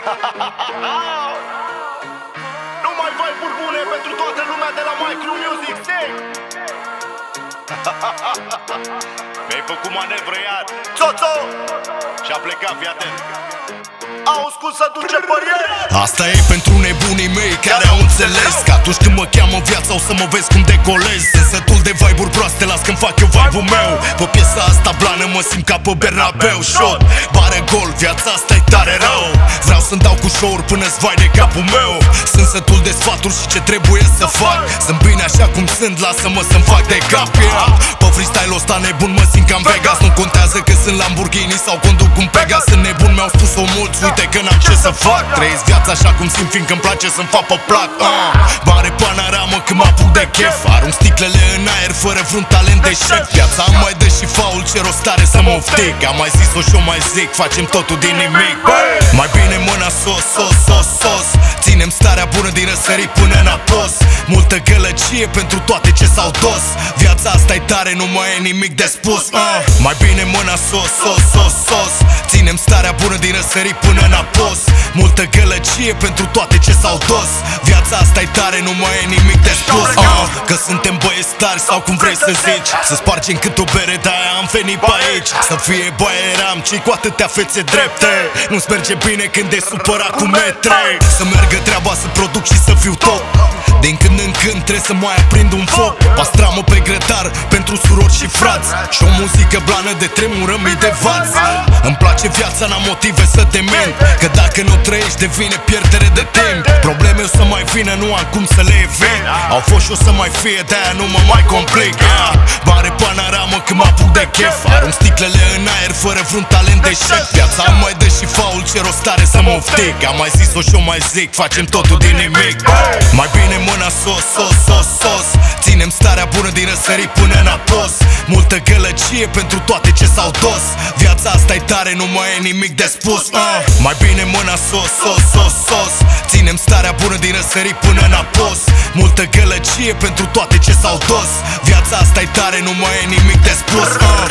Numai vibe-uri bune pentru toată lumea de la Micro Music Tech. Mi-ai făcut manevră iar, țoțo, și-a plecat, fii atent. Auzi cum se duce pe el. Asta e pentru nebunii mei care au înțeles că atunci când mă cheamă viața o să mă vezi cum decolez. Sunt sătul de vibe-uri proaste, las când fac eu vibe-ul meu. Pe piesa asta blană mă simt ca pe Bernabeu. Shot, bare gol, viața asta e tare rău. Vreau să-mi dau cu show-uri până-ți vai de capul meu. Sunt sătul de sfaturi și ce trebuie să fac. Sunt bine așa cum sunt, lasă-mă să-mi fac de cap, yeah. Pe freestyle-ul ăsta nebun mă simt ca în Vegas. Nu contează că sunt Lamborghini sau conduc un Pegas. Sunt nebun, mi-au spus-o mulți, uite că n-am ce să fac. Trăiesc viața așa cum simt, fiindcă-mi place să-mi fac pe plac. Bare panoramă când mă apuc de chef. Arunc sticlele în aer fără vreun talent de șef. Viața am mai dă și faul, ce rost are să mă oftic. Am mai zis-o și-o mai zic, facem totul din nimic. Mai bine mâna sos, sos, sos, sos. Ținem starea bună din răsărit până în apos. Multă gălăgie pentru toate ce s-au dos. Viața asta e tare, nu mai e nimic de spus. Mai bine mâna sos, sos, sos, sos. Ținem starea bună din răsărit până în apos. Multă gălăgie pentru toate ce s-au dos. Viața asta e tare, nu mai e nimic de spus. Că suntem băieți tari sau cum vrei să zici. Să spargem cât o bere, de-aia am venit pe aici. Să fie baieram, cei cu atâtea fețe drepte. Nu-ți merge bine când e supărat cu metre. Să meargă treaba, să produc și să fiu top. Din când în când trebuie să mai aprind un foc. Pastramă pe grătar pentru surori și frați. Și o muzică blană de tremură mii de vați. Îmi place viața, n-am motive să te mint. Că dacă nu trăiești devine pierdere de timp. Probleme o să mai vină, nu am cum să le evit. Au fost și o să mai fie, de-aia nu mă mai complic. Bare panoramă când mă apuc de chef. Arunc sticlele în aer fără vreun talent de șef. Viața am mai dă și faul, ce rost are să mă oftic. Am mai zis-o și-o mai zic, facem totul din nimic. Mai bine mâna sos, sos, sos, sos. Ținem starea bună din răsărit până în apos. Multă gălăgie pentru toate ce s-au dos. Viața asta e tare, nu mai e nimic de spus. Mai bine mâna sos, sos, sos, sos. Ținem starea bună din răsărit până în apos. Multă gălăgie pentru toate ce s-au dos. Viața asta e tare, nu mai e nimic de spus.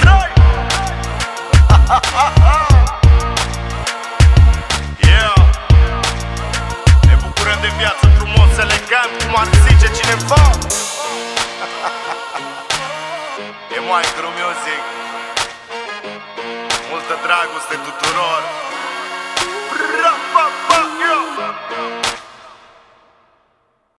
Ne bucurăm de viață frumos, elegant, cum ar zice cineva. E Micro Music. Multă dragoste tuturor.